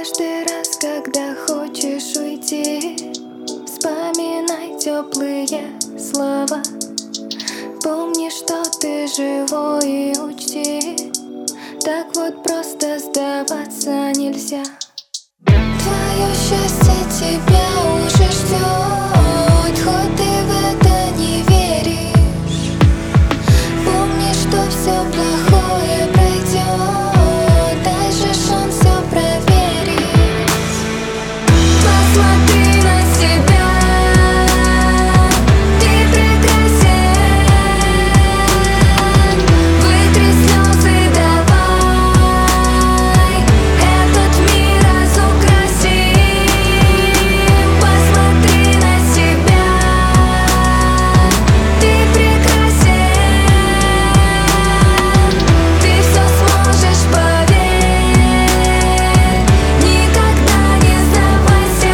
Каждый раз, когда хочешь уйти, вспоминай теплые слова. Помни, что ты живой, и учти, так вот просто сдаваться нельзя. Твое счастье тебя уже ждет, хоть ты в это не веришь. Помни, что все плохое пройдет, дай же шанс все проверить. Посмотри на себя, ты прекрасен. Вытри слезы, давай этот мир разукрасим. Посмотри на себя, ты прекрасен. Ты все сможешь, поверь, никогда не сдавайся.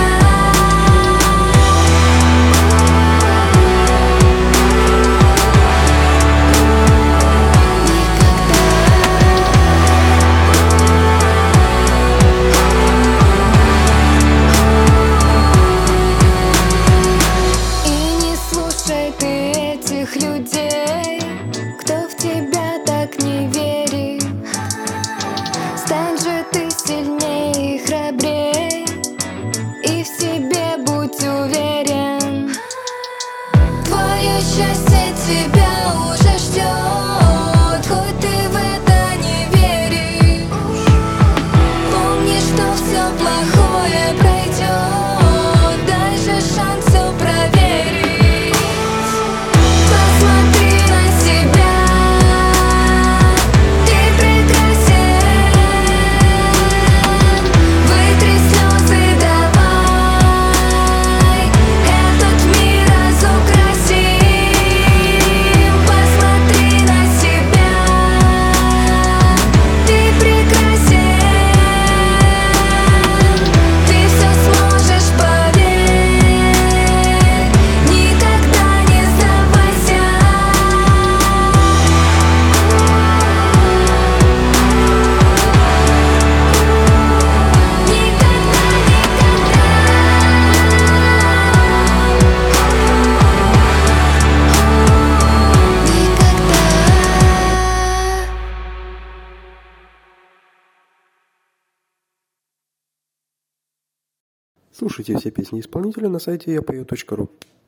И не слушай ты этих людей, кто в тебя так не верит. Стань же ты сильнее и храбрей, и в себе будь уверен. Твое счастье тебя уже ждет, хоть ты в это не веришь. Помни, что все плохое пройдет, дай же шанс все проверить. Посмотри на себя, ты прекрасен. Вытри слезы, давай этот мир разукрасим. Посмотри на себя, ты прекрасен. Ты все сможешь, поверь, никогда не сдавайся. Слушайте все песни исполнителя на сайте yapою.ru.